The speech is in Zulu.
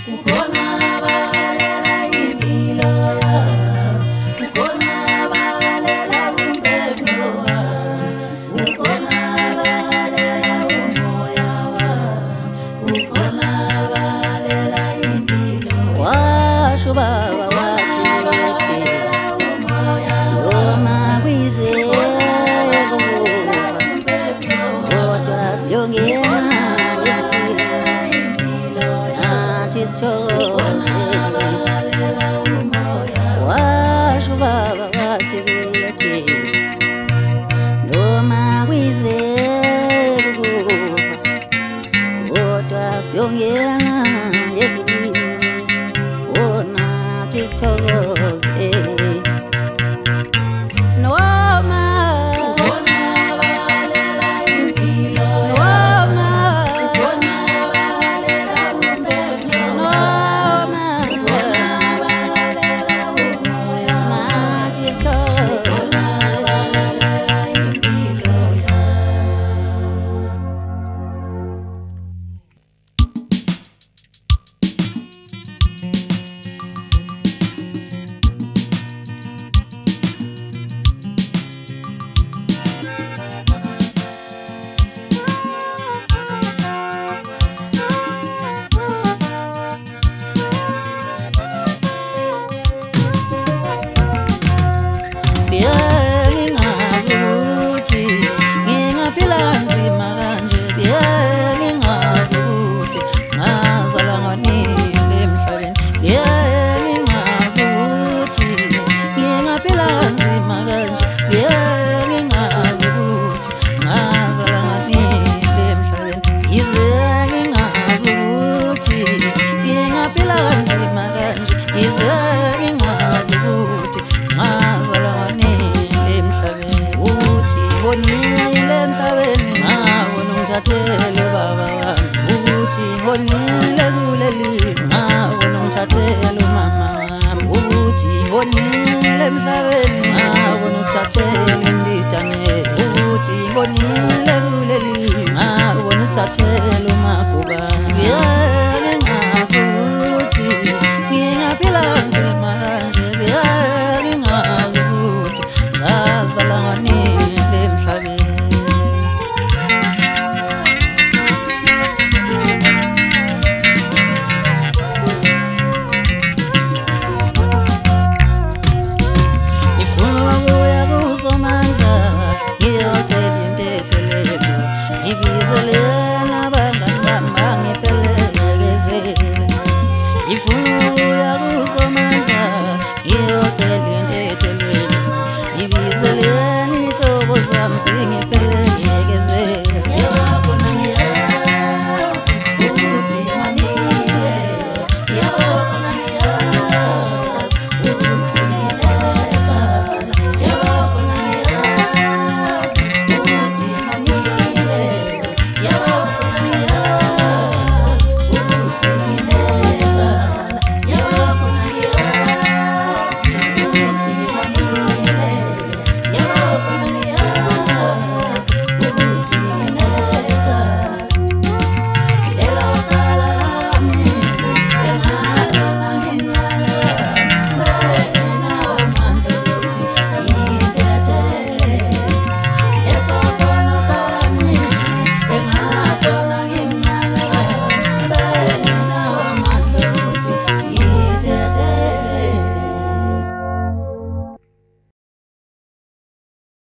Kukhona abalela impilo yami, kukhona abalela umphefumulo wami, kukhona abalela umoya wami, kukhona abalela impilo yami. Washo baba wathi noma kwize kodwa siyongena nathi sithokoze. Washo baba wathi noma kwize kodwa siyongena ezulwini nathi sithokoze. Noma Kukhona abalela impilo noma kukhona abalela umphefumulo noma kukhona abalela umoya nathi sithokoze. abalela impilo yami. Bengingazi ukuthi ngingaphila kanzima kanje, bengingazi ukuthi ngazalwa nganini emhlabeni, bengingazi ukuthi ngingaphila kanzima kanje, bengingazi ukuthi ngazalwa nganini emhlabeni, yize ngingazi ukuthi ngingaphila kanzima kanje, yize ngingazi ukuthi ngazalwa nganini emhlabeni. Uthi ngonile emhlabeni ngabona ungithathele baba wami, uthi ngonile kulelizwe ngabona ungithathele umama wami, uthi ngonile emhlabeni ngabona ungithathele indidane, uthi ngonile